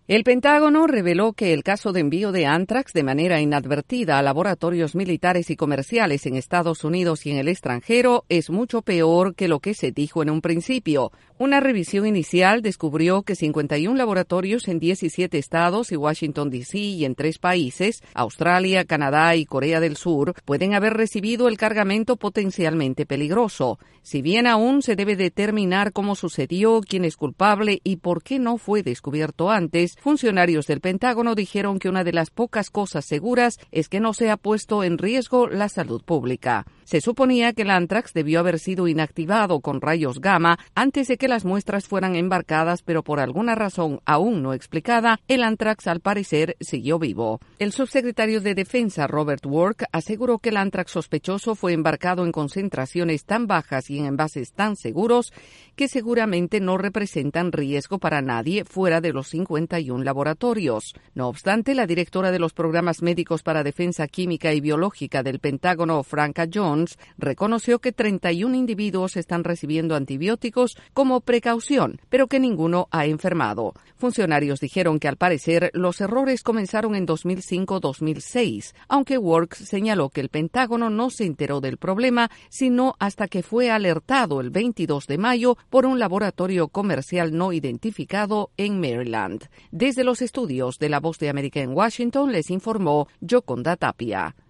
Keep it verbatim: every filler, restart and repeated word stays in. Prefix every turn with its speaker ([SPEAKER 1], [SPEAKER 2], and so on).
[SPEAKER 1] El Pentágono reveló que el caso de envío de anthrax de manera inadvertida a laboratorios militares y comerciales en Estados Unidos y en el extranjero es mucho peor que lo que se dijo en un principio. Una revisión inicial descubrió que cincuenta y uno laboratorios en diecisiete estados y Washington, D C y en tres países, Australia, Canadá y Corea del Sur, pueden haber recibido el cargamento potencialmente peligroso. Si bien aún se debe determinar cómo sucedió, quién es culpable y por qué no fue descubierto antes, funcionarios del Pentágono dijeron que una de las pocas cosas seguras es que no se ha puesto en riesgo la salud pública. Se suponía que el anthrax debió haber sido inactivado con rayos gamma antes de que las muestras fueran embarcadas, pero por alguna razón aún no explicada, el anthrax al parecer siguió vivo. El subsecretario de Defensa, Robert Work, aseguró que el anthrax sospechoso fue embarcado en concentraciones tan bajas y en envases tan seguros que seguramente no representan riesgo para nadie fuera de los cincuenta y uno laboratorios. No obstante, la directora de los programas médicos para defensa química y biológica del Pentágono, Franca Jones, reconoció que treinta y uno individuos están recibiendo antibióticos como precaución, pero que ninguno ha enfermado. Funcionarios dijeron que al parecer los errores comenzaron en dos mil cinco dos mil seis, aunque Works señaló que el Pentágono no se enteró del problema sino hasta que fue alertado el veintidós de mayo por un laboratorio comercial no identificado en Maryland. Desde los estudios de La Voz de América en Washington les informó Yoconda Tapia.